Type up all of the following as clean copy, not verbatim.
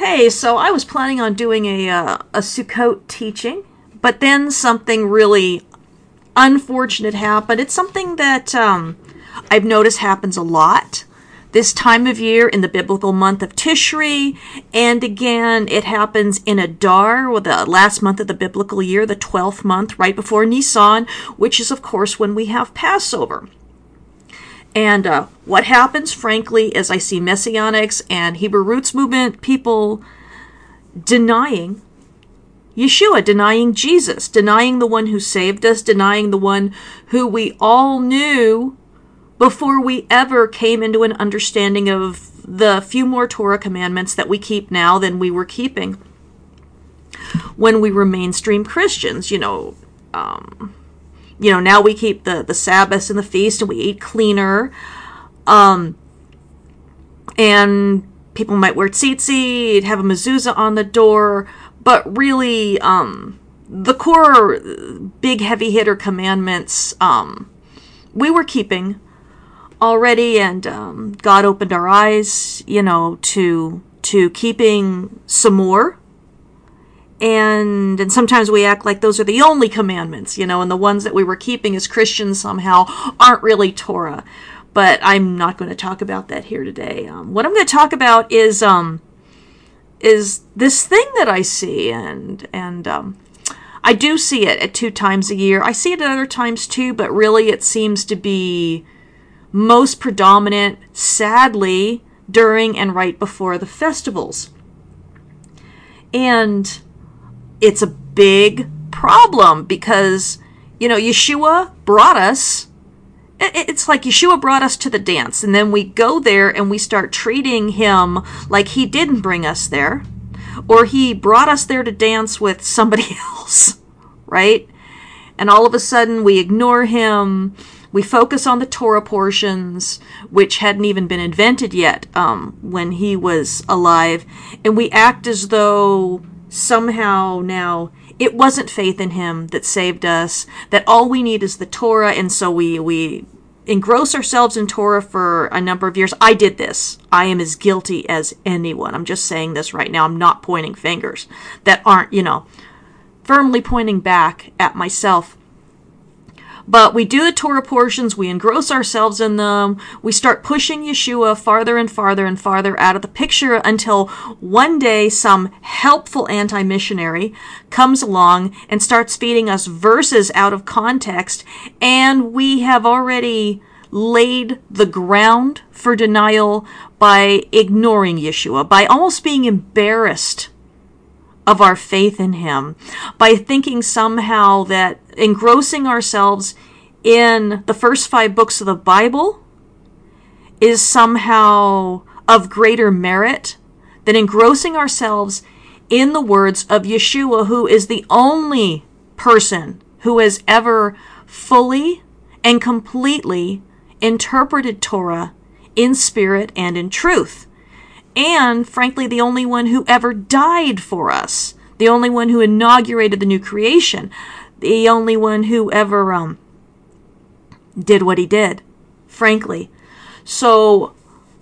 Hey, so I was planning on doing a Sukkot teaching, but then something really unfortunate happened. It's something that I've noticed happens a lot this time of year in the biblical month of Tishri, and again, it happens in Adar, or the last month of the biblical year, the 12th month, right before Nisan, which is, of course, when we have Passover. And what happens, frankly, is I see Messianics and Hebrew Roots movement people denying Yeshua, denying Jesus, denying the one who saved us, denying the one who we all knew before we ever came into an understanding of the few more Torah commandments that we keep now than we were keeping when we were mainstream Christians. Now we keep the Sabbaths and the feast, and we eat cleaner. And people might wear tzitzit, have a mezuzah on the door, but really, the core big heavy hitter commandments, we were keeping already, and God opened our eyes, to keeping some more. And sometimes we act like those are the only commandments, and the ones that we were keeping as Christians somehow aren't really Torah. But I'm not going to talk about that here today. What I'm going to talk about is this thing that I see, and I do see it at 2 times a year. I see it at other times too, but really it seems to be most predominant, sadly, during and right before the festivals. And it's a big problem because, Yeshua brought us, it's like Yeshua brought us to the dance, and then we go there and we start treating him like he didn't bring us there, or he brought us there to dance with somebody else, right? And all of a sudden we ignore him. We focus on the Torah portions, which hadn't even been invented yet when he was alive, and we act as though somehow now it wasn't faith in him that saved us, that all we need is the Torah, and so we engross ourselves in Torah for a number of years. I did this. I am as guilty as anyone. I'm just saying this right now. I'm not pointing fingers that aren't, firmly pointing back at myself. But we do the Torah portions, we engross ourselves in them, we start pushing Yeshua farther and farther and farther out of the picture until one day some helpful anti-missionary comes along and starts feeding us verses out of context, and we have already laid the ground for denial by ignoring Yeshua, by almost being embarrassed of our faith in him, by thinking somehow that engrossing ourselves in the first 5 books of the Bible is somehow of greater merit than engrossing ourselves in the words of Yeshua, who is the only person who has ever fully and completely interpreted Torah in spirit and in truth. And, frankly, the only one who ever died for us. The only one who inaugurated the new creation. The only one who ever did what he did, frankly. So,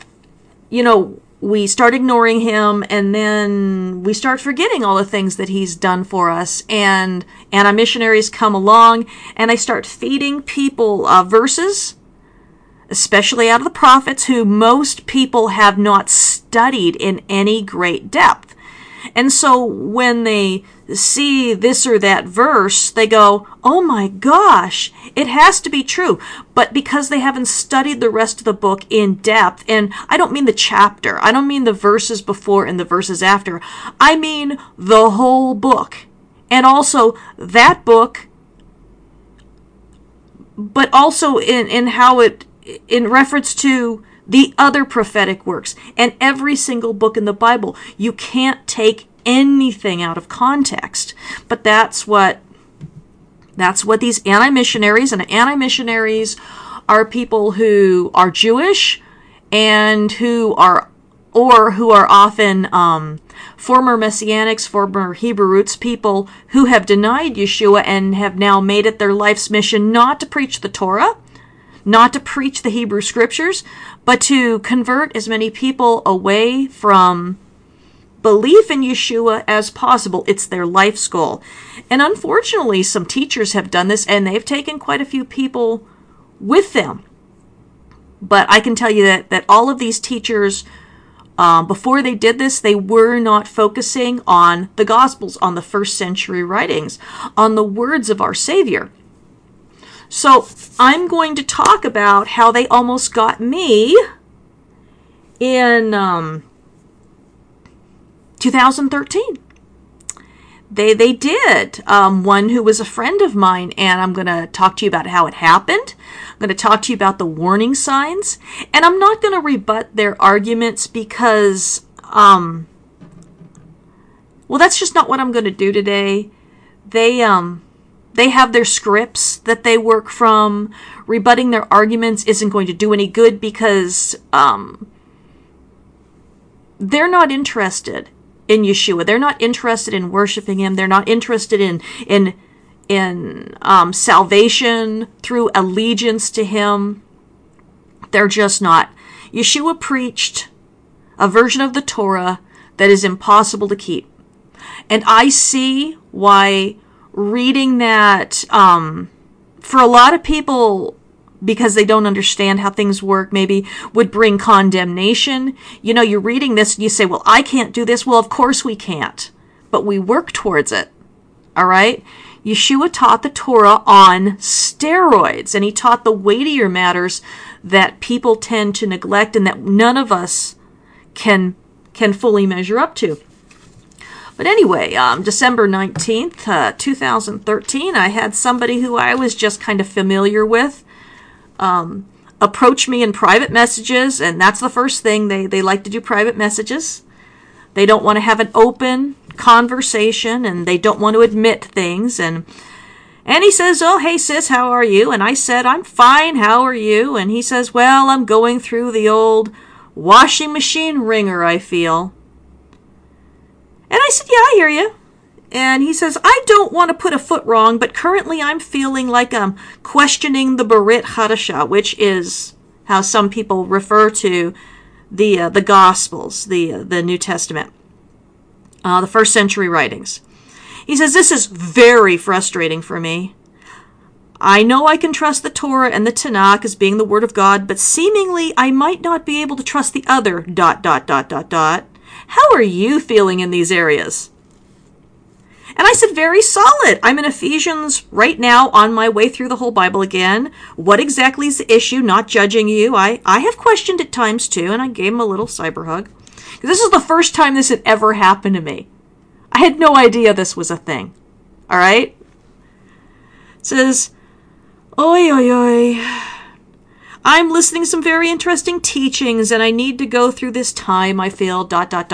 we start ignoring him, and then we start forgetting all the things that he's done for us. And anti-missionaries come along, and they start feeding people verses, especially out of the prophets, who most people have not studied in any great depth. And so when they see this or that verse, they go, oh my gosh, it has to be true. But because they haven't studied the rest of the book in depth, and I don't mean the chapter, I don't mean the verses before and the verses after, I mean the whole book. And also that book, but also in how it, in reference to the other prophetic works and every single book in the Bible. You can't take anything out of context. But that's what these anti-missionaries, and anti-missionaries are people who are Jewish and who are often former Messianics, former Hebrew Roots people who have denied Yeshua and have now made it their life's mission not to preach the Torah, not to preach the Hebrew Scriptures, but to convert as many people away from belief in Yeshua as possible. It's their life's goal. And unfortunately, some teachers have done this, and they've taken quite a few people with them. But I can tell you that all of these teachers, before they did this, they were not focusing on the Gospels, on the first century writings, on the words of our Savior. So I'm going to talk about how they almost got me in 2013. They did. One who was a friend of mine, and I'm going to talk to you about how it happened. I'm going to talk to you about the warning signs, and I'm not going to rebut their arguments because, well, that's just not what I'm going to do today. They have their scripts that they work from. Rebutting their arguments isn't going to do any good because they're not interested in Yeshua. They're not interested in worshiping him. They're not interested in salvation through allegiance to him. They're just not. Yeshua preached a version of the Torah that is impossible to keep. And I see why reading that, for a lot of people, because they don't understand how things work, maybe would bring condemnation. You know, you're reading this and you say, well, I can't do this. Well, of course we can't, but we work towards it. All right? Yeshua taught the Torah on steroids, and he taught the weightier matters that people tend to neglect and that none of us can fully measure up to. But anyway, December 19th, 2013, I had somebody who I was just kind of familiar with approach me in private messages, and that's the first thing. They like to do private messages. They don't want to have an open conversation, and they don't want to admit things. And he says, oh, hey, sis, how are you? And I said, I'm fine, how are you? And he says, well, I'm going through the old washing machine wringer, I feel. And I said, yeah, I hear you. And he says, I don't want to put a foot wrong, but currently I'm feeling like I'm questioning the Berit Hadashah, which is how some people refer to the Gospels, the New Testament, the first century writings. He says, this is very frustrating for me. I know I can trust the Torah and the Tanakh as being the Word of God, but seemingly I might not be able to trust the other ... How are you feeling in these areas? And I said, very solid. I'm in Ephesians right now on my way through the whole Bible again. What exactly is the issue? Not judging you. I have questioned at times too, and I gave him a little cyber hug. This is the first time this had ever happened to me. I had no idea this was a thing. All right? It says, oi, oi, oi. I'm listening to some very interesting teachings, and I need to go through this time. I feel ...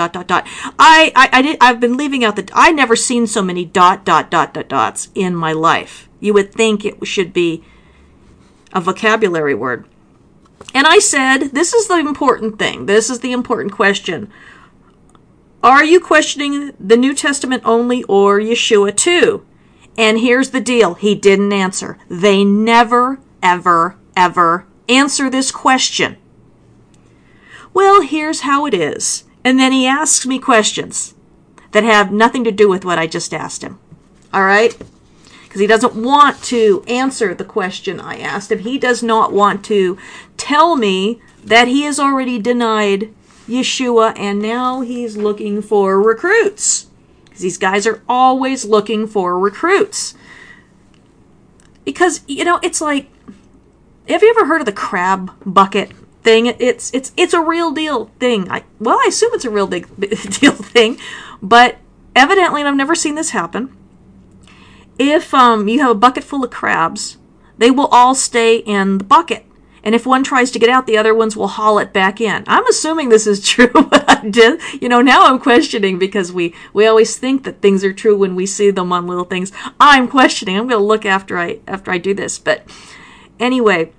I've been leaving out I never seen so many ... in my life. You would think it should be a vocabulary word. And I said, this is the important thing. This is the important question. Are you questioning the New Testament only or Yeshua too? And here's the deal. He didn't answer. They never, ever, ever answer this question. Well, here's how it is. And then he asks me questions that have nothing to do with what I just asked him. All right? Because he doesn't want to answer the question I asked him. He does not want to tell me that he has already denied Yeshua and now he's looking for recruits. Because these guys are always looking for recruits. Because, you know, it's like, have you ever heard of the crab bucket thing? It's a real deal thing. I assume it's a real big deal thing, but evidently, and I've never seen this happen, if you have a bucket full of crabs, they will all stay in the bucket. And if one tries to get out, the other ones will haul it back in. I'm assuming this is true, but I did. You know, now I'm questioning because we always think that things are true when we see them on little things. I'm questioning. I'm going to look after I do this, but anyway,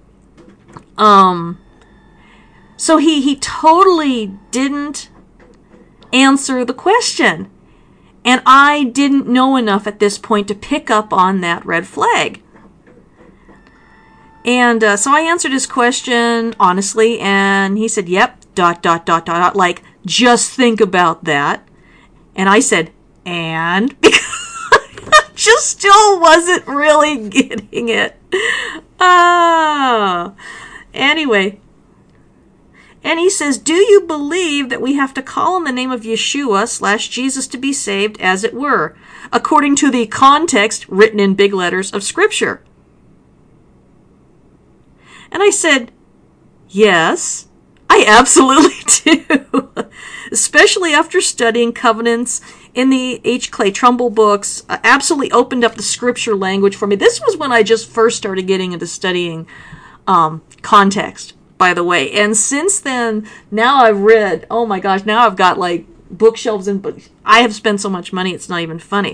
so he totally didn't answer the question. And I didn't know enough at this point to pick up on that red flag. And so I answered his question honestly, and he said, yep, ... like, just think about that. And I said, and? Because I just still wasn't really getting it. Anyway. And he says, do you believe that we have to call on the name of Yeshua/Jesus to be saved, as it were, according to the context written in big letters of Scripture? And I said, yes, I absolutely do. Especially after studying covenants in the H. Clay Trumbull books, absolutely opened up the Scripture language for me. This was when I just first started getting into studying context, by the way. And since then, now I've read, oh my gosh, now I've got like bookshelves and books. I have spent so much money, it's not even funny.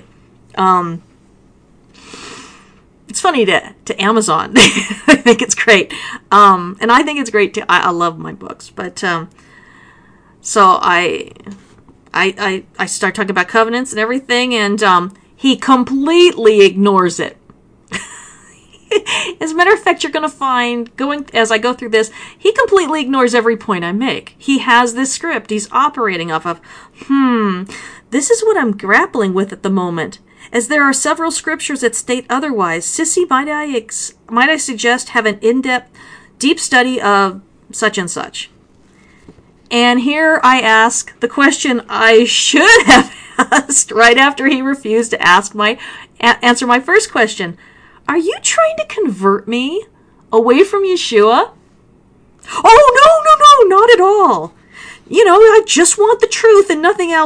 It's funny to Amazon. I think it's great. And I think it's great too. I love my books. But so I start talking about covenants and everything, and he completely ignores it. As a matter of fact, you're going to find, as I go through this, he completely ignores every point I make. He has this script he's operating off of. This is what I'm grappling with at the moment. As there are several scriptures that state otherwise, Sissy, might I suggest have an in-depth, deep study of such and such. And here I ask the question I should have asked right after he refused to answer my first question. Are you trying to convert me away from Yeshua? Oh, no, not at all. I just want the truth and nothing else, ...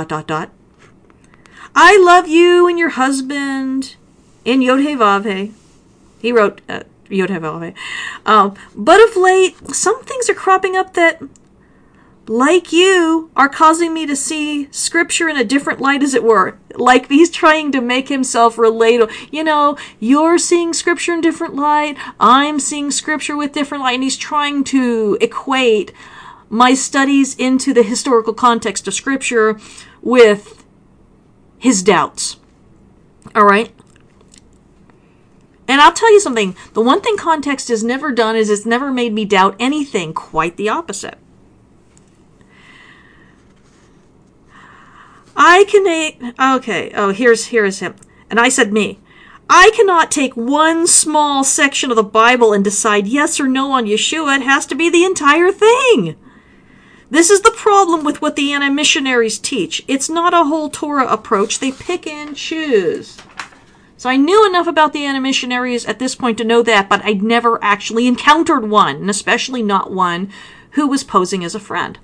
I love you and your husband in Yod-Heh-Vav-Heh. He wrote Yod-Heh-Vav-Heh. But of late, some things are cropping up that, like you, are causing me to see Scripture in a different light, as it were. Like he's trying to make himself relatable. You're seeing Scripture in different light. I'm seeing Scripture with different light. And he's trying to equate my studies into the historical context of Scripture with his doubts. All right? And I'll tell you something. The one thing context has never done is it's never made me doubt anything. Quite the opposite. Here's him. And I said, me. I cannot take one small section of the Bible and decide yes or no on Yeshua. It has to be the entire thing. This is the problem with what the anti-missionaries teach. It's not a whole Torah approach. They pick and choose. So I knew enough about the anti-missionaries at this point to know that, but I'd never actually encountered one, and especially not one who was posing as a friend.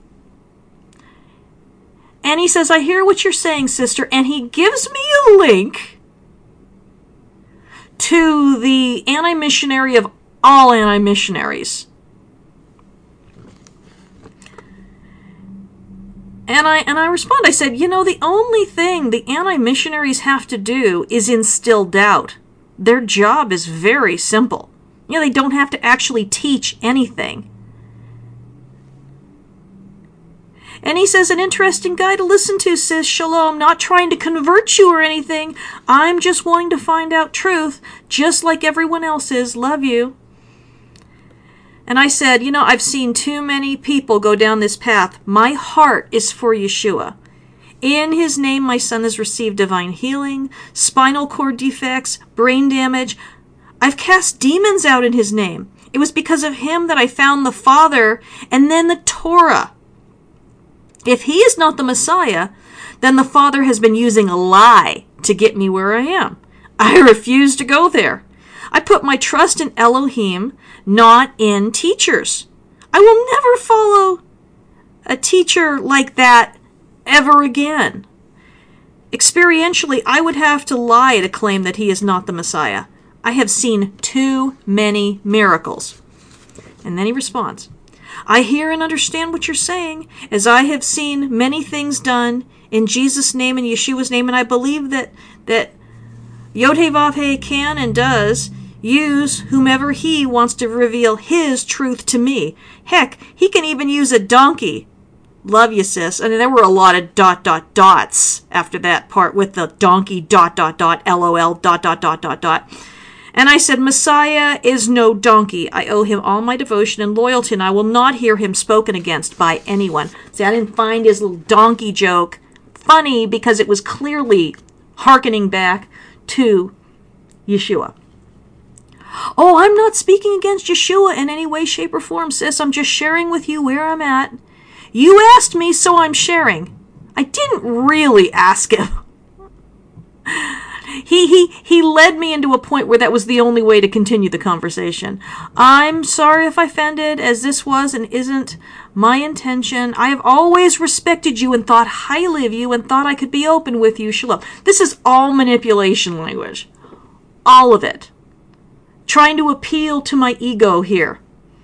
And he says, I hear what you're saying, sister, and he gives me a link to the anti-missionary of all anti-missionaries. And I respond, I said, the only thing the anti-missionaries have to do is instill doubt. Their job is very simple. They don't have to actually teach anything. And he says, an interesting guy to listen to, sis. Shalom, not trying to convert you or anything. I'm just wanting to find out truth, just like everyone else is. Love you. And I said, I've seen too many people go down this path. My heart is for Yeshua. In his name, my son has received divine healing, spinal cord defects, brain damage. I've cast demons out in his name. It was because of him that I found the Father and then the Torah. If he is not the Messiah, then the Father has been using a lie to get me where I am. I refuse to go there. I put my trust in Elohim, not in teachers. I will never follow a teacher like that ever again. Experientially, I would have to lie to claim that he is not the Messiah. I have seen too many miracles. And then he responds, I hear and understand what you're saying, as I have seen many things done in Jesus' name and Yeshua's name, and I believe that Yod-Heh-Vav-Heh can and does use whomever he wants to reveal his truth to me. Heck, he can even use a donkey. Love you, sis. And there were a lot of ... dots after that part with the donkey ... LOL ... And I said, Messiah is no donkey. I owe him all my devotion and loyalty, and I will not hear him spoken against by anyone. See, I didn't find his little donkey joke funny because it was clearly hearkening back to Yeshua. Oh, I'm not speaking against Yeshua in any way, shape, or form, sis. I'm just sharing with you where I'm at. You asked me, so I'm sharing. I didn't really ask him. He led me into a point where that was the only way to continue the conversation. I'm sorry if I offended, as this was and isn't my intention. I have always respected you and thought highly of you and thought I could be open with you. Shalom. This is all manipulation language. All of it. Trying to appeal to my ego here.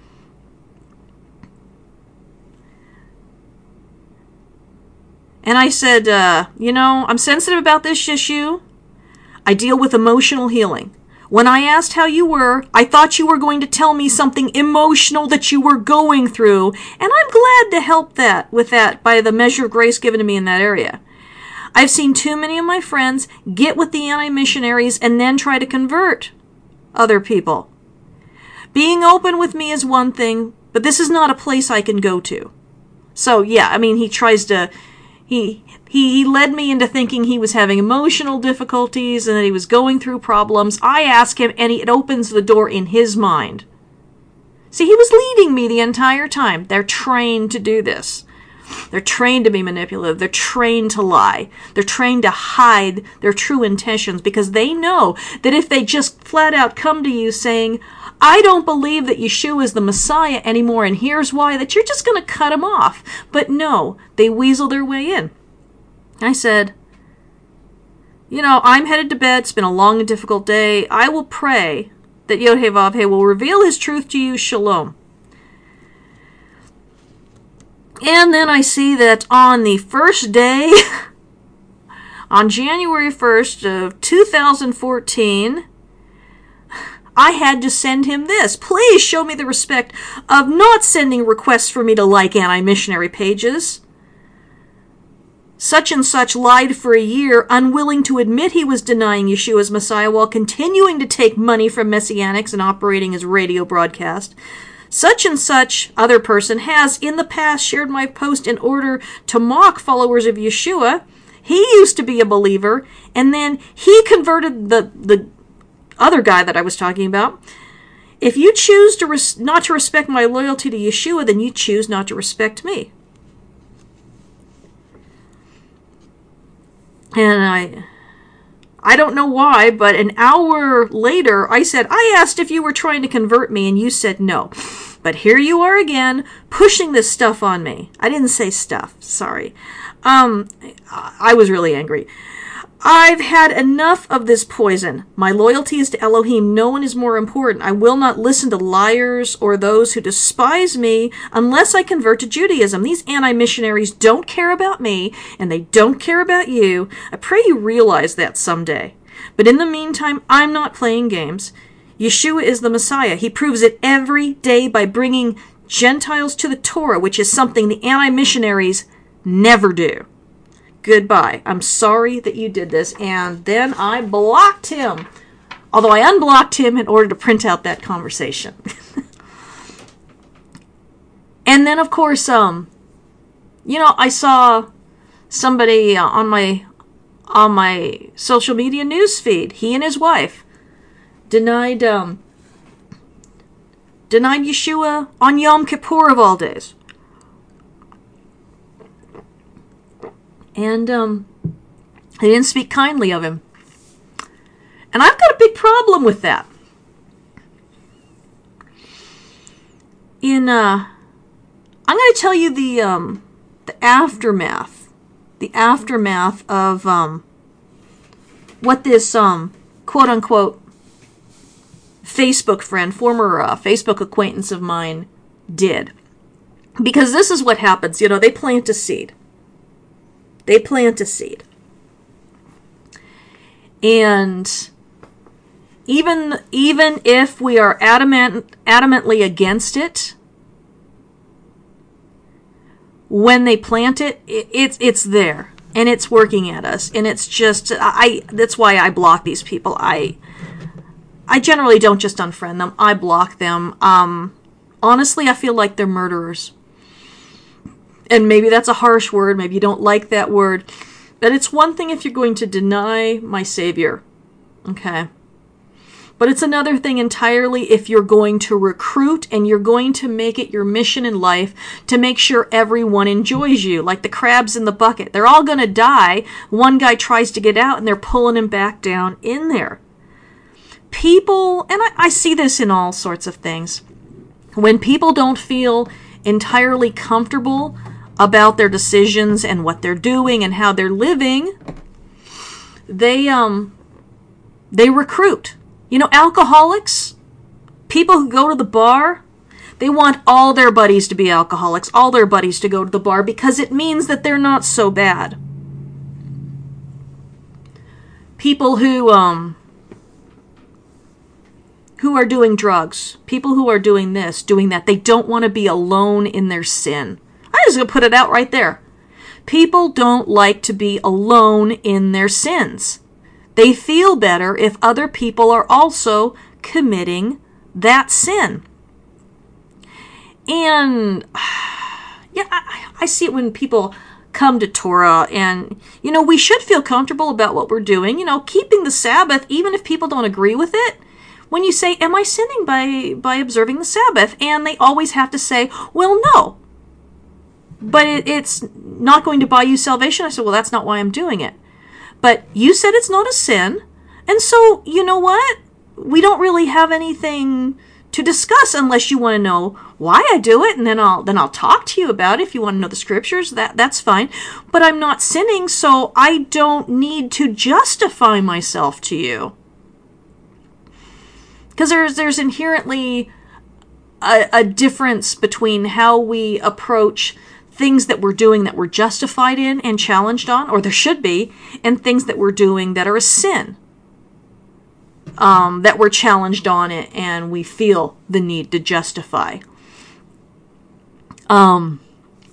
And I said, I'm sensitive about this issue. I deal with emotional healing. When I asked how you were, I thought you were going to tell me something emotional that you were going through, and I'm glad to help with that by the measure of grace given to me in that area. I've seen too many of my friends get with the anti-missionaries and then try to convert other people. Being open with me is one thing, but this is not a place I can go to. So, yeah, he tries to... He led me into thinking he was having emotional difficulties and that he was going through problems. I ask him, and it opens the door in his mind. See, he was leading me the entire time. They're trained to do this. They're trained to be manipulative. They're trained to lie. They're trained to hide their true intentions because they know that if they just flat out come to you saying, I don't believe that Yeshua is the Messiah anymore, and here's why, that you're just going to cut him off. But no, they weasel their way in. I said, I'm headed to bed. It's been a long and difficult day. I will pray that Yod-Heh-Vav-Heh will reveal his truth to you. Shalom. And then I see that on the first day, on January 1st of 2014, I had to send him this. Please show me the respect of not sending requests for me to like anti-missionary pages. Such and such lied for a year, unwilling to admit he was denying Yeshua as Messiah while continuing to take money from Messianics and operating his radio broadcast. Such and such other person has in the past shared my post in order to mock followers of Yeshua. He used to be a believer, and then he converted the other guy that I was talking about. If you choose to not to respect my loyalty to Yeshua, then you choose not to respect me. And I don't know why, but an hour later, I said, I asked if you were trying to convert me, and you said no. But here you are again, pushing this stuff on me. I didn't say stuff, sorry. I was really angry. I've had enough of this poison. My loyalty is to Elohim. No one is more important. I will not listen to liars or those who despise me unless I convert to Judaism. These anti-missionaries don't care about me, and they don't care about you. I pray you realize that someday. But in the meantime, I'm not playing games. Yeshua is the Messiah. He proves it every day by bringing Gentiles to the Torah, which is something the anti-missionaries never do. Goodbye. I'm sorry that you did this. And then I blocked him. Although I unblocked him in order to print out that conversation. And then, of course, I saw somebody on my social media news feed. He and his wife denied Yeshua on Yom Kippur of all days. And they didn't speak kindly of him. And I've got a big problem with that. I'm going to tell you the aftermath of what this quote unquote Facebook friend, former Facebook acquaintance of mine, did. Because this is what happens. They plant a seed. And even if we are adamantly against it, when they plant it, it's there. And it's working at us. And it's just, that's why I block these people. I generally don't just unfriend them. I block them. Honestly, I feel like they're murderers. And maybe that's a harsh word. Maybe you don't like that word. That it's one thing if you're going to deny my Savior, okay? But it's another thing entirely if you're going to recruit and you're going to make it your mission in life to make sure everyone enjoys you, like the crabs in the bucket. They're all going to die. One guy tries to get out and they're pulling him back down in there. People, and I see this in all sorts of things, when people don't feel entirely comfortable about their decisions and what they're doing and how they're living, they recruit. You know, alcoholics, people who go to the bar, they want all their buddies to be alcoholics, all their buddies to go to the bar, because it means that they're not so bad. People who are doing drugs, people who are doing this, doing that, they don't want to be alone in their sin. I'm just going to put it out right there. People don't like to be alone in their sins. They feel better if other people are also committing that sin. And yeah, I see it when people come to Torah, and, you know, we should feel comfortable about what we're doing. You know, keeping the Sabbath, even if people don't agree with it. When you say, am I sinning by observing the Sabbath? And they always have to say, well, no. But it's not going to buy you salvation. I said, well, that's not why I'm doing it. But you said it's not a sin, and so, you know what? We don't really have anything to discuss unless you want to know why I do it, and then I'll talk to you about it. If you want to know the scriptures, that's fine. But I'm not sinning, so I don't need to justify myself to you. Because there's inherently a difference between how we approach things that we're doing that we're justified in and challenged on, or there should be, and things that we're doing that are a sin, that we're challenged on it and we feel the need to justify. When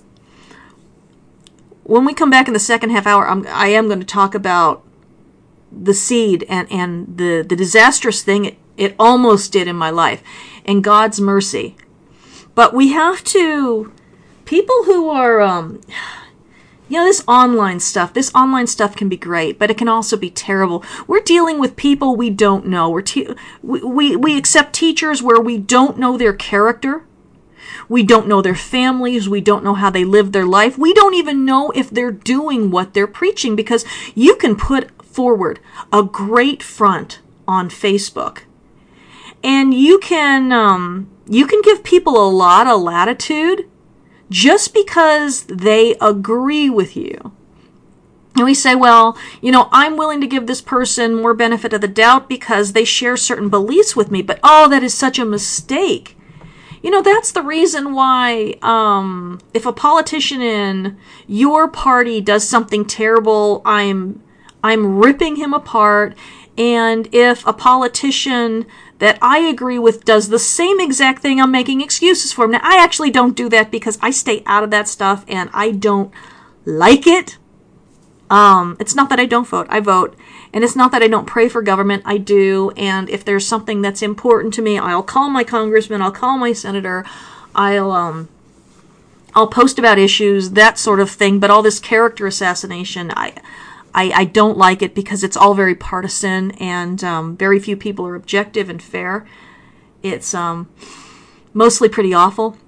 we come back in the second half hour, I am going to talk about the seed and the disastrous thing it almost did in my life, and God's mercy. But we have to... People who are, you know, this online stuff can be great, but it can also be terrible. We're dealing with people we don't know. We accept teachers where we don't know their character. We don't know their families. We don't know how they live their life. We don't even know if they're doing what they're preaching, because you can put forward a great front on Facebook, and you can give people a lot of latitude just because they agree with you. And we say, well, you know, I'm willing to give this person more benefit of the doubt because they share certain beliefs with me, but oh, that is such a mistake. You know, that's the reason why if a politician in your party does something terrible, I'm ripping him apart. And if a politician that I agree with does the same exact thing, I'm making excuses for him. Now, I actually don't do that because I stay out of that stuff and I don't like it. It's not that I don't vote. I vote. And it's not that I don't pray for government. I do. And if there's something that's important to me, I'll call my congressman, I'll call my senator, I'll post about issues, that sort of thing. But all this character assassination, I don't like it because it's all very partisan, and very few people are objective and fair. It's mostly pretty awful.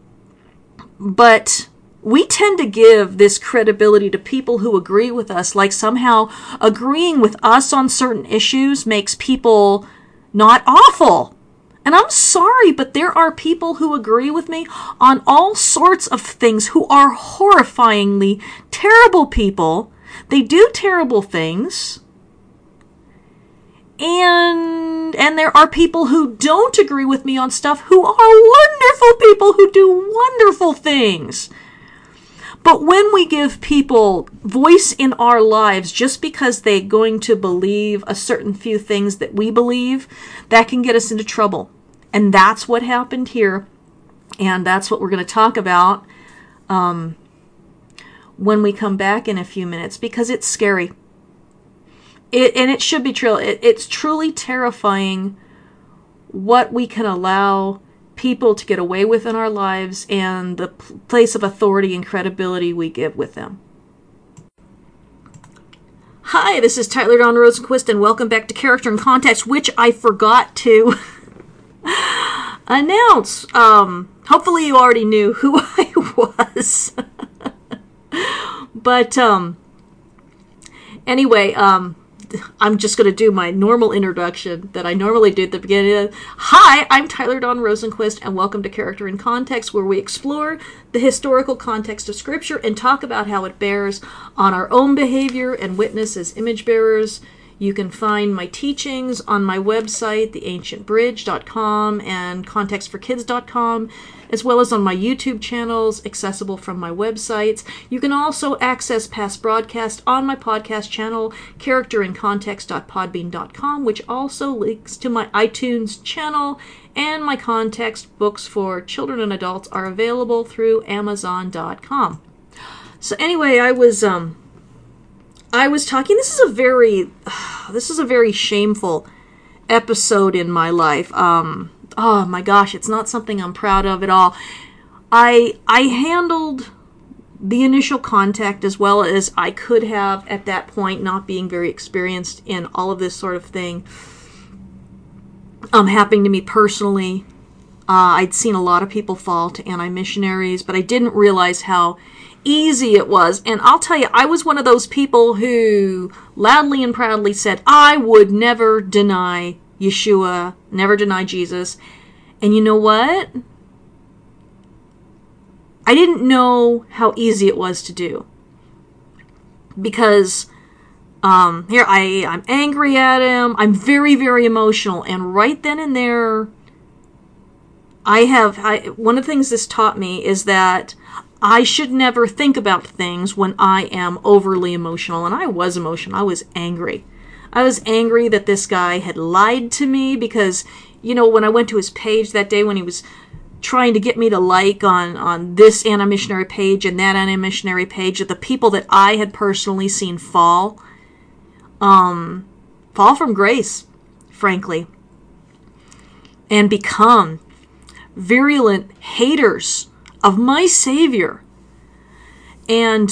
But we tend to give this credibility to people who agree with us, like somehow agreeing with us on certain issues makes people not awful. And I'm sorry, but there are people who agree with me on all sorts of things who are horrifyingly terrible people. They do terrible things, and there are people who don't agree with me on stuff who are wonderful people who do wonderful things. But when we give people voice in our lives just because they're going to believe a certain few things that we believe, that can get us into trouble. And that's what happened here, and that's what we're going to talk about when we come back in a few minutes, because it's scary. It should be true. It's truly terrifying what we can allow people to get away with in our lives and the place of authority and credibility we give with them. Hi, this is Tyler Dawn Rosenquist, and welcome back to Character and Context, which I forgot to announce. Hopefully you already knew who I was. But, anyway, I'm just going to do my normal introduction that I normally do at the beginning. Hi, I'm Tyler Dawn Rosenquist, and welcome to Character and Context, where we explore the historical context of Scripture and talk about how it bears on our own behavior and witness as image bearers. You can find my teachings on my website, theancientbridge.com and contextforkids.com, as well as on my YouTube channels, accessible from my websites. You can also access past broadcasts on my podcast channel, characterandcontext.podbean.com, which also links to my iTunes channel, and my context books for children and adults are available through Amazon.com. So anyway, I was talking. This is a very shameful episode in my life. Oh my gosh, it's not something I'm proud of at all. I handled the initial contact as well as I could have at that point, not being very experienced in all of this sort of thing. Happening to me personally. I'd seen a lot of people fall to anti-missionaries, but I didn't realize how easy it was. And I'll tell you, I was one of those people who loudly and proudly said, I would never deny Yeshua, never deny Jesus. And you know what? I didn't know how easy it was to do. Because here I'm angry at him. I'm very, very emotional. And right then and there, one of the things this taught me is that I should never think about things when I am overly emotional. And I was emotional. I was angry. I was angry that this guy had lied to me because, when I went to his page that day when he was trying to get me to like on this anti-missionary page and that anti-missionary page, of the people that I had personally seen fall from grace, frankly, and become virulent haters of my Savior. And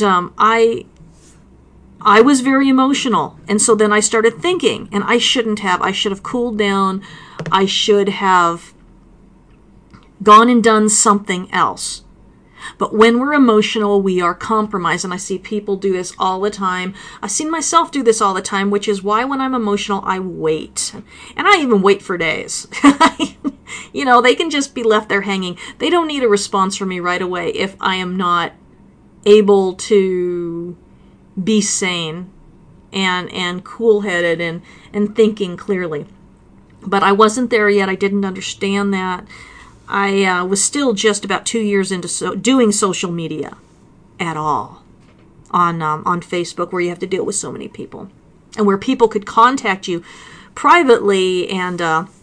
I was very emotional. And so then I started thinking, and I shouldn't have. I should have cooled down. I should have gone and done something else. But when we're emotional, we are compromised. And I see people do this all the time. I've seen myself do this all the time, which is why when I'm emotional, I wait. And I even wait for days. They can just be left there hanging. They don't need a response from me right away if I am not able to be sane and cool-headed and thinking clearly. But I wasn't there yet. I didn't understand that. I was still just about 2 years into doing social media at all on Facebook, where you have to deal with so many people and where people could contact you privately and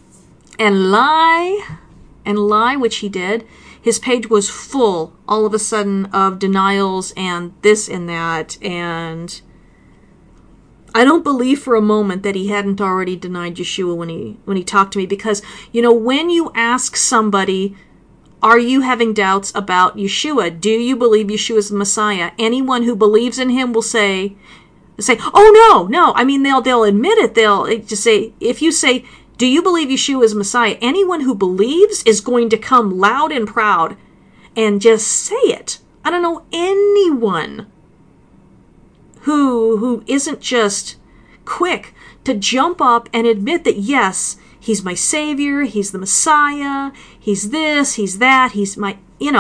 lie, which he did. His page was full, all of a sudden, of denials and this and that, and I don't believe for a moment that he hadn't already denied Yeshua when he talked to me, because, when you ask somebody, are you having doubts about Yeshua? Do you believe Yeshua is the Messiah? Anyone who believes in him will say, oh, no. I mean, they'll admit it. They'll just say, if you say, do you believe Yeshua is Messiah? Anyone who believes is going to come loud and proud and just say it. I don't know anyone who isn't just quick to jump up and admit that, yes, he's my Savior, he's the Messiah, he's this, he's that, he's my,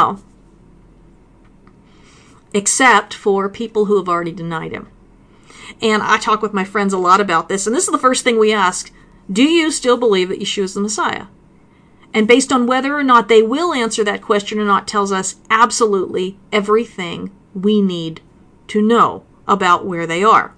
except for people who have already denied him. And I talk with my friends a lot about this, and this is the first thing we ask. Do you still believe that Yeshua is the Messiah? And based on whether or not they will answer that question or not tells us absolutely everything we need to know about where they are.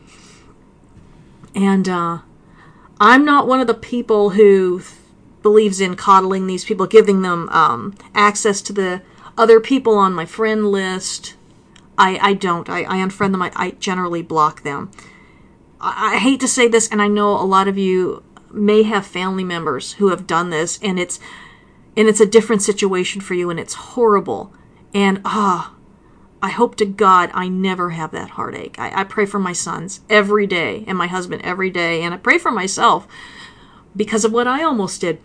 And I'm not one of the people who believes in coddling these people, giving them access to the other people on my friend list. I don't. I unfriend them. I generally block them. I hate to say this, and I know a lot of you may have family members who have done this, and it's a different situation for you, and it's horrible. And I hope to God I never have that heartache. I pray for my sons every day and my husband every day. And I pray for myself because of what I almost did.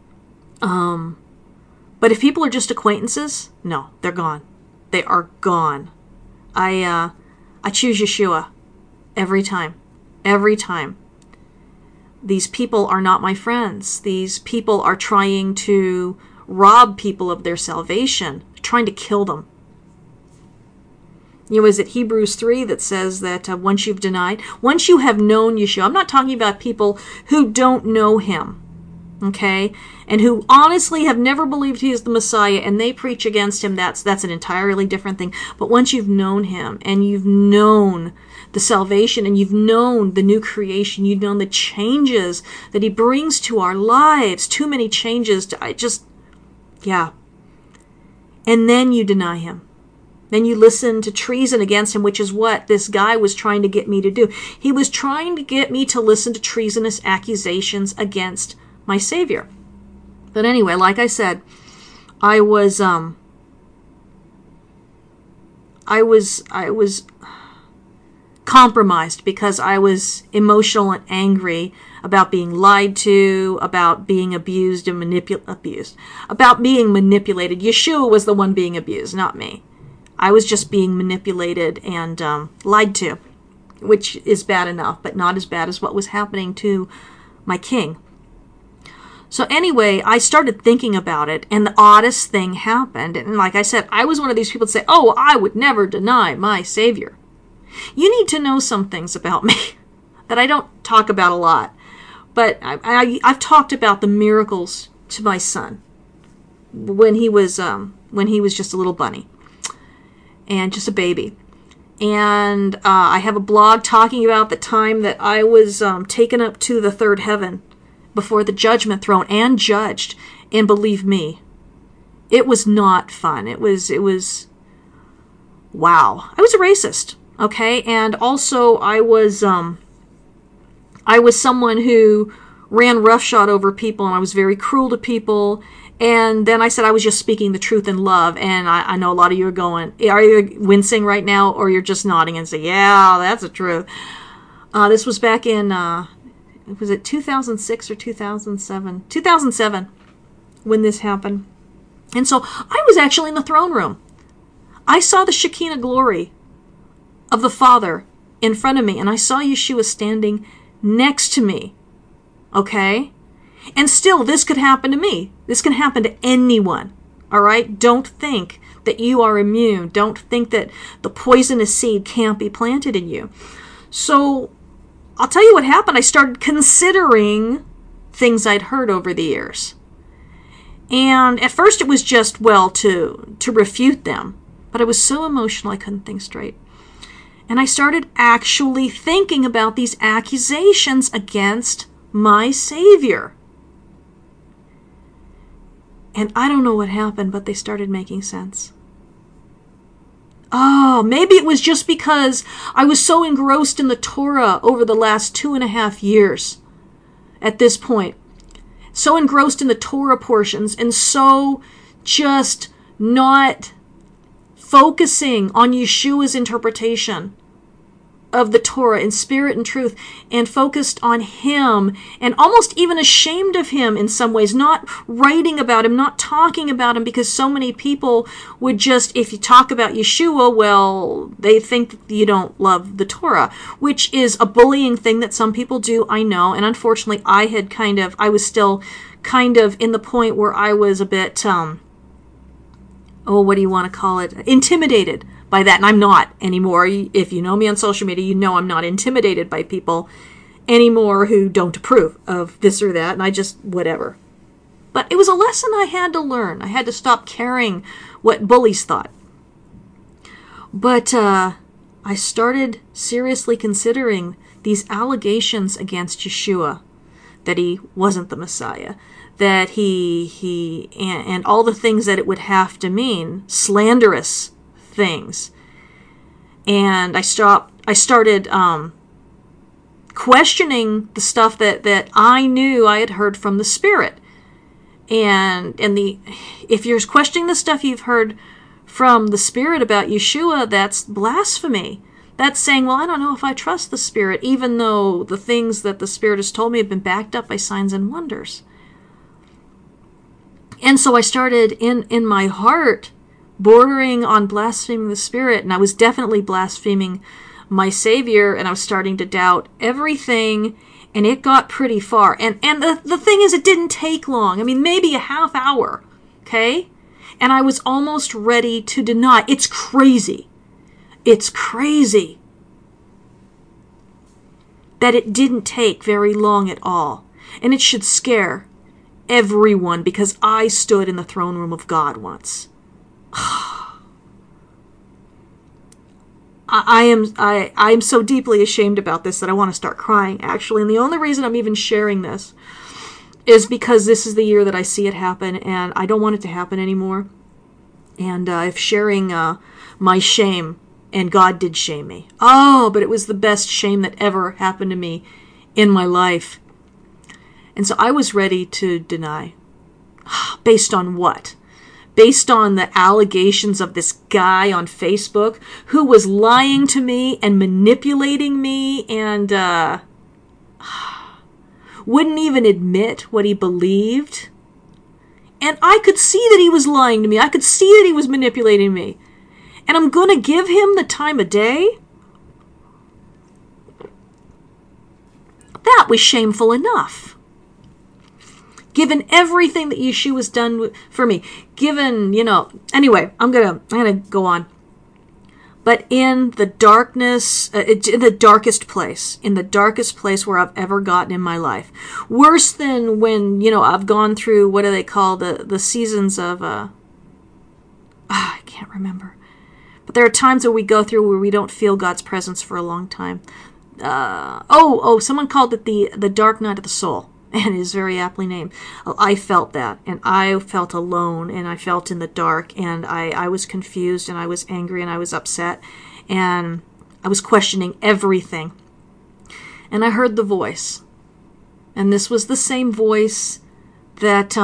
But if people are just acquaintances, no, they're gone. They are gone. I choose Yeshua every time. Every time. These people are not my friends. These people are trying to rob people of their salvation, trying to kill them. Is it Hebrews 3 that says that once you have known Yeshua, I'm not talking about people who don't know him, okay, and who honestly have never believed he is the Messiah and they preach against him, that's an entirely different thing. But once you've known him and you've known the salvation and you've known the new creation, you've known the changes that he brings to our lives, too many changes, and then you deny him. Then you listen to treason against him, which is what this guy was trying to get me to do. He was trying to get me to listen to treasonous accusations against my Savior. But anyway, like I said, I was compromised because I was emotional and angry about being lied to, about being abused and about being manipulated. Yeshua was the one being abused, not me. I was just being manipulated and lied to, which is bad enough, but not as bad as what was happening to my king. So anyway, I started thinking about it, and the oddest thing happened. And like I said, I was one of these people that say, oh, I would never deny my Savior. You need to know some things about me that I don't talk about a lot. But I've talked about the miracles to my son when he was just a little bunny and just a baby. And I have a blog talking about the time that I was taken up to the third heaven before the judgment throne and judged. And believe me, it was not fun. It was wow. I was a racist, okay? And also I was someone who ran roughshod over people, and I was very cruel to people. And then I said I was just speaking the truth in love. And I know a lot of you are you wincing right now, or you're just nodding and say, yeah, that's the truth. This was back in, was it 2006 or 2007? 2007 when this happened. And so I was actually in the throne room. I saw the Shekinah glory of the Father in front of me, and I saw Yeshua standing next to me. Okay? And still, this could happen to me. This can happen to anyone. All right? Don't think that you are immune. Don't think that the poisonous seed can't be planted in you. So, I'll tell you what happened. I started considering things I'd heard over the years. And at first it was just, to refute them. But I was so emotional I couldn't think straight. And I started actually thinking about these accusations against my Savior. And I don't know what happened, but they started making sense. Oh, maybe it was just because I was so engrossed in the Torah over the last 2.5 years at this point. So engrossed in the Torah portions and so just not focusing on Yeshua's interpretation of the Torah in spirit and truth, and focused on him, and almost even ashamed of him in some ways, not writing about him, not talking about him, because so many people would just, if you talk about Yeshua, they think that you don't love the Torah, which is a bullying thing that some people do, I know, and unfortunately I was still kind of in the point where I was a bit, what do you want to call it, intimidated by that, and I'm not anymore. If you know me on social media, you know I'm not intimidated by people anymore who don't approve of this or that, and I just, whatever. But it was a lesson I had to learn. I had to stop caring what bullies thought. But I started seriously considering these allegations against Yeshua, that he wasn't the Messiah, that he and all the things that it would have to mean, slanderous things. And I started questioning the stuff that I knew I had heard from the Spirit. And if you're questioning the stuff you've heard from the Spirit about Yeshua, that's blasphemy. That's saying, well, I don't know if I trust the Spirit, even though the things that the Spirit has told me have been backed up by signs and wonders. And so I started in my heart bordering on blaspheming the Spirit, and I was definitely blaspheming my Savior, and I was starting to doubt everything, and it got pretty far. And the thing is, it didn't take long. I mean, maybe a half hour, okay? And I was almost ready to deny. It's crazy. It's crazy that it didn't take very long at all. And it should scare everyone, because I stood in the throne room of God once. I am so deeply ashamed about this that I want to start crying, actually. And the only reason I'm even sharing this is because this is the year that I see it happen, and I don't want it to happen anymore. And if sharing my shame, and God did shame me. Oh, but it was the best shame that ever happened to me in my life. And so I was ready to deny. Based on what? Based on the allegations of this guy on Facebook who was lying to me and manipulating me and wouldn't even admit what he believed. And I could see that he was lying to me. I could see that he was manipulating me. And I'm going to give him the time of day? That was shameful enough. Given everything that Yeshua's done for me. Given, anyway, I'm gonna go on. But in the darkness, in the darkest place where I've ever gotten in my life. Worse than when, I've gone through, what do they call the seasons of, I can't remember. But there are times that we go through where we don't feel God's presence for a long time. Someone called it the dark night of the soul. And it is very aptly named. I felt that, and I felt alone, and I felt in the dark, and I was confused, and I was angry, and I was upset, and I was questioning everything. And I heard the voice. And this was the same voice that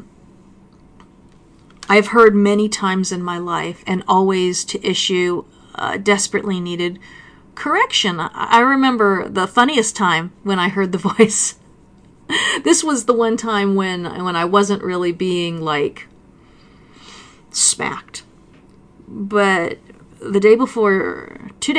I've heard many times in my life, and always to issue desperately needed correction. I remember the funniest time when I heard the voice. This was the one time when I wasn't really being, smacked. But the day before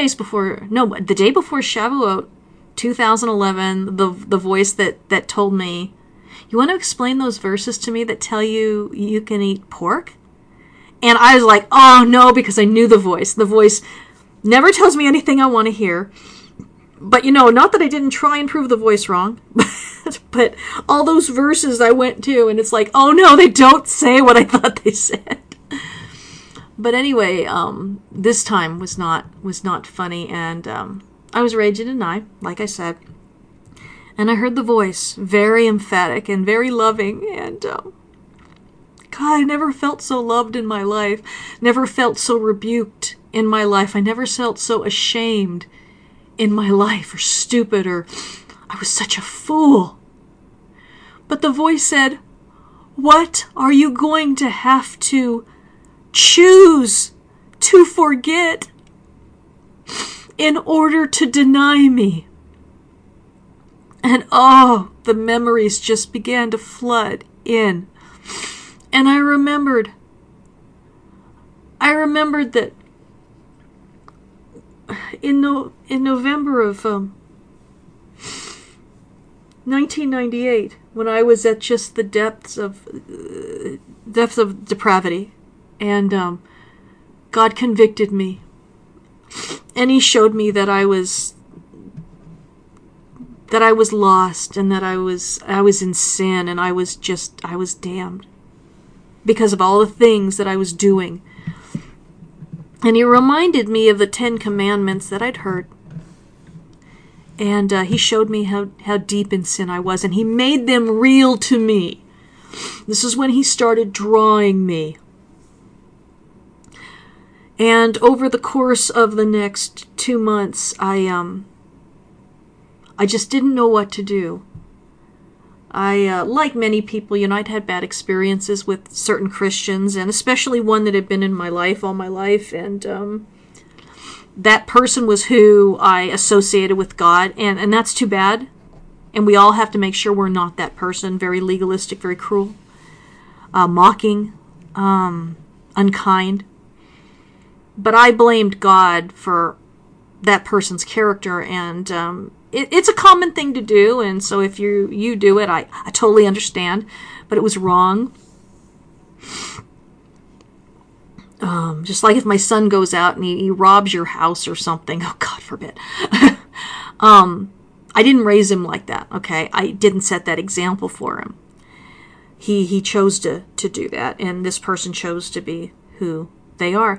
Shavuot 2011, the voice that told me, you want to explain those verses to me that tell you can eat pork? And I was like, oh no, because I knew the voice. The voice never tells me anything I want to hear. But, not that I didn't try and prove the voice wrong, but all those verses I went to, and it's like, oh no, they don't say what I thought they said. But anyway, this time was not funny, and I was ready to deny, like I said. And I heard the voice, very emphatic and very loving, and God, I never felt so loved in my life, never felt so rebuked in my life. I never felt so ashamed in my life, or stupid, or I was such a fool. But the voice said, what are you going to have to choose to forget in order to deny me? And the memories just began to flood in. And I remembered that in November of 1998, when I was at just the depths of depravity, and God convicted me, and He showed me that I was lost, and that I was in sin, and I was damned because of all the things that I was doing. And He reminded me of the 10 Commandments that I'd heard. And He showed me how deep in sin I was. And He made them real to me. This is when He started drawing me. And over the course of the next 2 months, I just didn't know what to do. Like many people, I'd had bad experiences with certain Christians, and especially one that had been in my life all my life, and that person was who I associated with God, and that's too bad. And we all have to make sure we're not that person. Very legalistic, very cruel, mocking, unkind. But I blamed God for that person's character, and it's a common thing to do, and so if you do it, I totally understand, but it was wrong. Just like if my son goes out and he robs your house or something, oh, God forbid. I didn't raise him like that, okay? I didn't set that example for him. He chose to do that, and this person chose to be who they are.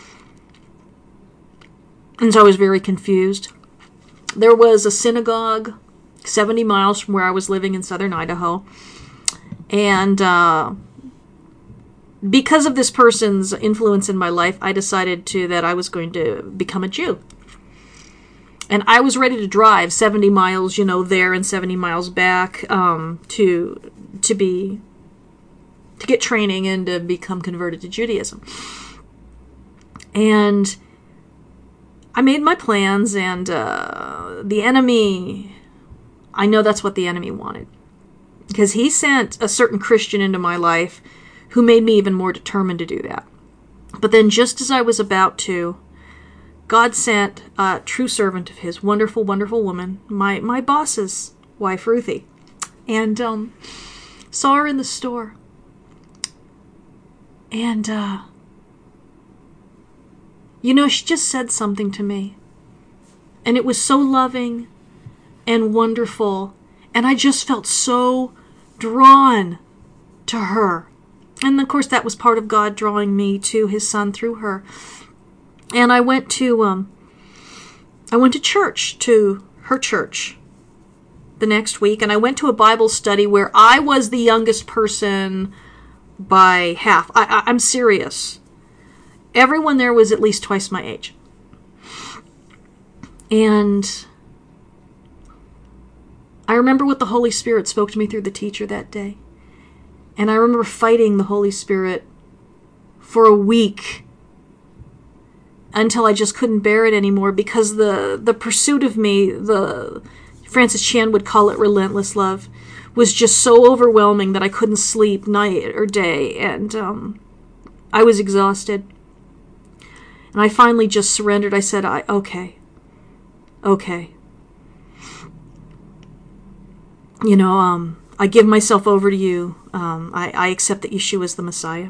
And so I was very confused. There was a synagogue 70 miles from where I was living in southern Idaho. And because of this person's influence in my life, I decided that I was going to become a Jew. And I was ready to drive 70 miles, there and 70 miles back to get training and to become converted to Judaism. And I made my plans, and the enemy, I know that's what the enemy wanted. Because he sent a certain Christian into my life who made me even more determined to do that. But then just as I was about to, God sent a true servant of his, wonderful, wonderful woman, my boss's wife, Ruthie, and saw her in the store. And, she just said something to me. And it was so loving and wonderful. And I just felt so drawn to her. And of course that was part of God drawing me to his son through her. And I went to church, to her church the next week. And I went to a Bible study where I was the youngest person by half. I'm serious. Everyone there was at least twice my age. And I remember what the Holy Spirit spoke to me through the teacher that day. And I remember fighting the Holy Spirit for a week until I just couldn't bear it anymore, because the pursuit of me, Francis Chan would call it relentless love, was just so overwhelming that I couldn't sleep night or day, and I was exhausted. And I finally just surrendered. I said, okay. I give myself over to you. I accept that Yeshua is the Messiah.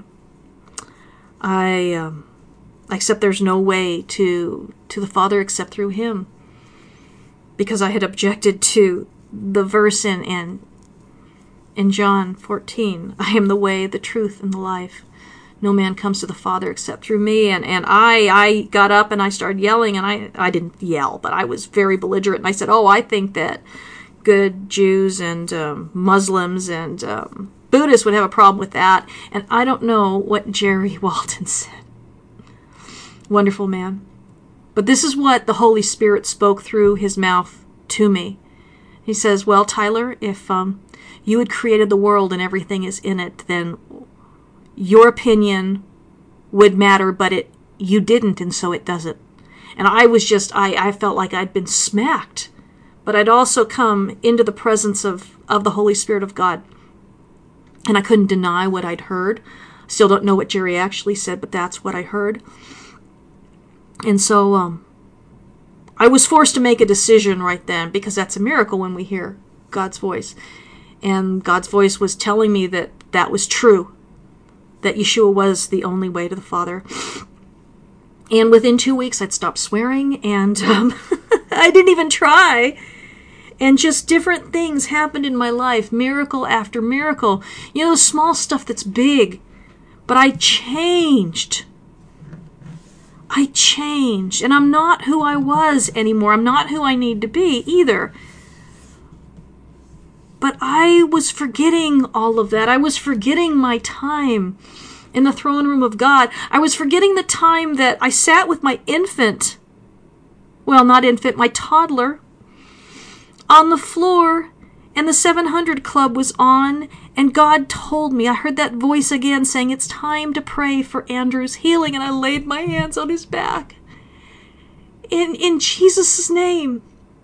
I accept there's no way to the Father except through him. Because I had objected to the verse in John 14, I am the way, the truth, and the life. No man comes to the Father except through me. And I got up and I started yelling, and I didn't yell, but I was very belligerent. And I said, I think that good Jews and Muslims and Buddhists would have a problem with that. And I don't know what Jerry Walton said. Wonderful man. But this is what the Holy Spirit spoke through his mouth to me. He says, well, Tyler, if you had created the world and everything is in it, then your opinion would matter, but you didn't, and so it doesn't. And I was just, I felt like I'd been smacked. But I'd also come into the presence of the Holy Spirit of God. And I couldn't deny what I'd heard. Still don't know what Jerry actually said, but that's what I heard. And so I was forced to make a decision right then, because that's a miracle when we hear God's voice. And God's voice was telling me that that was true, that Yeshua was the only way to the Father. And within 2 weeks, I'd stopped swearing, and I didn't even try. And just different things happened in my life, miracle after miracle. Small stuff that's big. But I changed. And I'm not who I was anymore. I'm not who I need to be either. But I was forgetting all of that. I was forgetting my time in the throne room of God. I was forgetting the time that I sat with my infant, my toddler, on the floor, And the 700 Club was on, and God told me, I heard that voice again saying, it's time to pray for Andrew's healing, and I laid my hands on his back. In Jesus' name.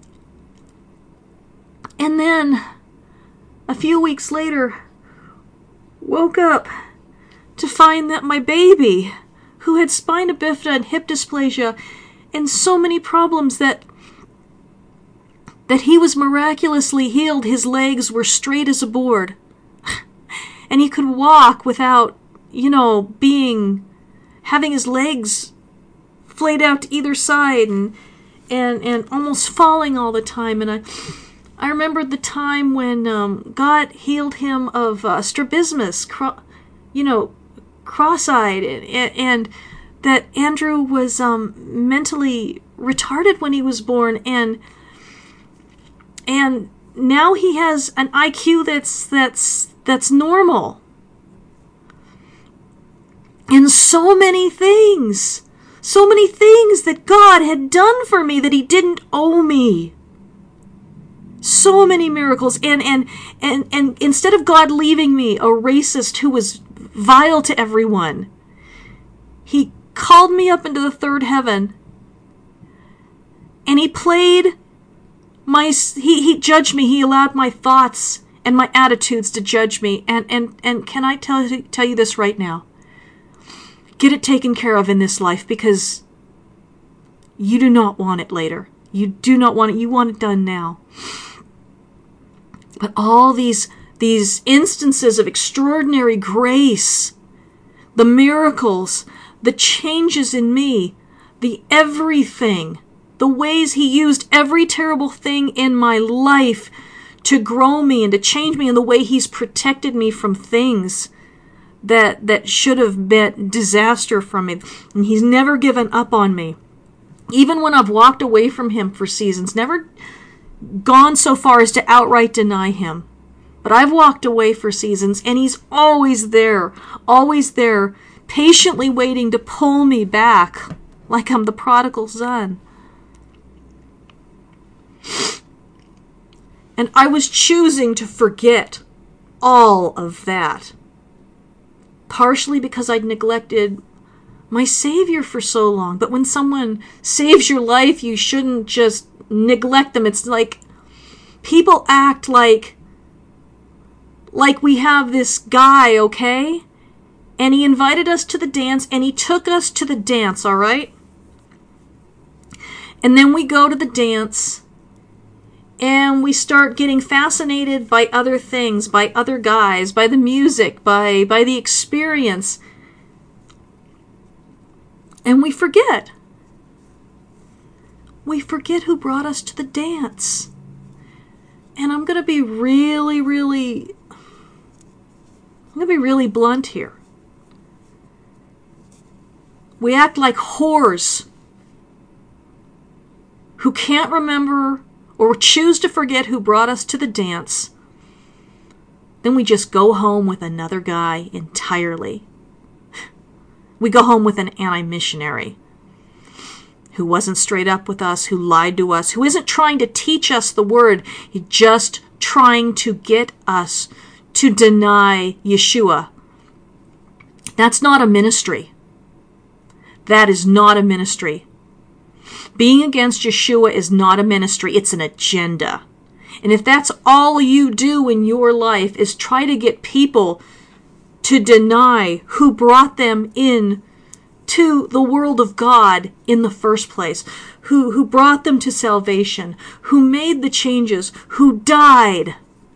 And then, a few weeks later, woke up to find that my baby, who had spina bifida and hip dysplasia, and so many problems that he was miraculously healed. His legs were straight as a board. And he could walk without, having his legs flayed out to either side and almost falling all the time. And I remembered the time when God healed him of strabismus, cross-eyed, and that Andrew was mentally retarded when he was born, and now he has an IQ that's normal. And so many things that God had done for me that he didn't owe me. So many miracles. And instead of God leaving me a racist who was vile to everyone, he called me up into the third heaven, and he played he judged me. He allowed my thoughts and my attitudes to judge me. And can I tell you this right now? Get it taken care of in this life, because you do not want it later. You do not want it. You want it done now. But all these instances of extraordinary grace, the miracles, the changes in me, the everything, the ways he used every terrible thing in my life to grow me and to change me, and the way he's protected me from things that should have been disaster from me. And he's never given up on me. Even when I've walked away from him for seasons, never gone so far as to outright deny him. But I've walked away for seasons, and he's always there, patiently waiting to pull me back like I'm the prodigal son. And I was choosing to forget all of that. Partially because I'd neglected my Savior for so long. But when someone saves your life, you shouldn't just neglect them. It's like people act like we have this guy, okay? And he invited us to the dance, and he took us to the dance, all right? And then we go to the dance, and we start getting fascinated by other things, by other guys, by the music, by the experience. And we forget. We forget who brought us to the dance. And I'm going to be really blunt here. We act like whores who can't remember or choose to forget who brought us to the dance. Then we just go home with another guy entirely. We go home with an anti-missionary who wasn't straight up with us, who lied to us, who isn't trying to teach us the word. He's just trying to get us to deny Yeshua. That's not a ministry. That is not a ministry. Being against Yeshua is not a ministry, it's an agenda. And if that's all you do in your life is try to get people to deny who brought them in to the world of God in the first place, who brought them to salvation, who made the changes, who died.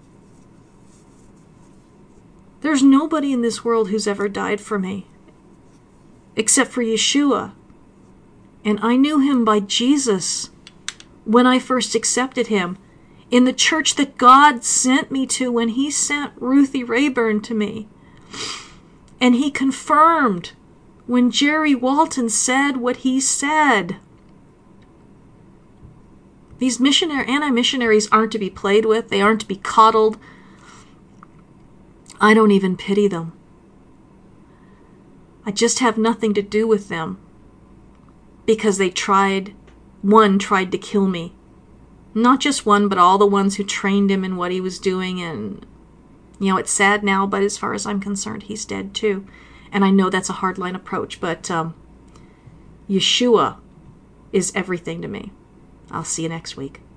There's nobody in this world who's ever died for me, except for Yeshua. And I knew him by Jesus when I first accepted him in the church that God sent me to when he sent Ruthie Rayburn to me. And he confirmed when Jerry Walton said what he said. These anti-missionaries aren't to be played with. They aren't to be coddled. I don't even pity them. I just have nothing to do with them because one tried to kill me. Not just one, but all the ones who trained him in what he was doing. And, it's sad now, but as far as I'm concerned, he's dead too. And I know that's a hardline approach, but Yeshua is everything to me. I'll see you next week.